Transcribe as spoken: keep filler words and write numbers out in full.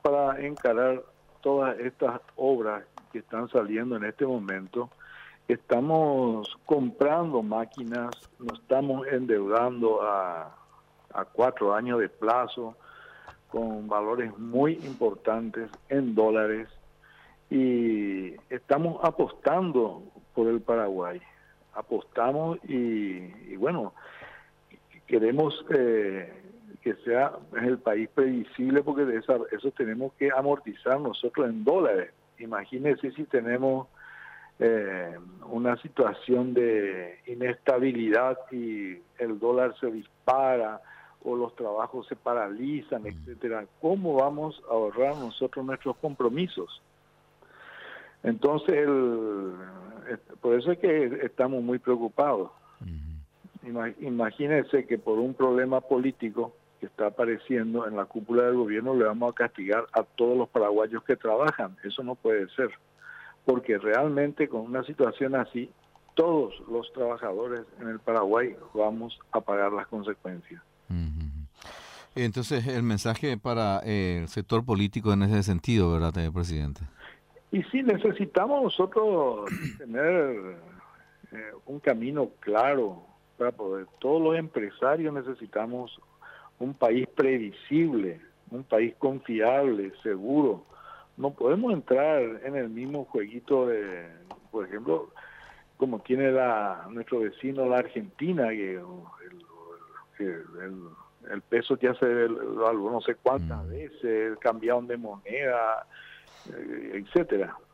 para encarar todas estas obras que están saliendo en este momento, estamos comprando máquinas, nos estamos endeudando a, a cuatro años de plazo, con valores muy importantes en dólares, y estamos apostando por el Paraguay. Apostamos y, y bueno, queremos eh, que sea el país previsible, porque de esa, eso tenemos que amortizar nosotros en dólares. Imagínense si tenemos eh, una situación de inestabilidad y el dólar se dispara o los trabajos se paralizan, etcétera. ¿Cómo vamos a ahorrar nosotros nuestros compromisos? Entonces, el, por eso es que estamos muy preocupados. Imagínense que por un problema político que está apareciendo en la cúpula del gobierno le vamos a castigar a todos los paraguayos que trabajan. Eso no puede ser, porque realmente con una situación así, todos los trabajadores en el Paraguay vamos a pagar las consecuencias. Entonces, el mensaje para eh, el sector político en ese sentido, ¿verdad, eh, presidente? Y sí, necesitamos nosotros tener eh, un camino claro para poder. Todos los empresarios necesitamos un país previsible, un país confiable, seguro. No podemos entrar en el mismo jueguito de, por ejemplo, como tiene la nuestro vecino la Argentina, que el, el, el, el peso ya se devaluó no sé cuántas veces, cambiaron de moneda, etcétera.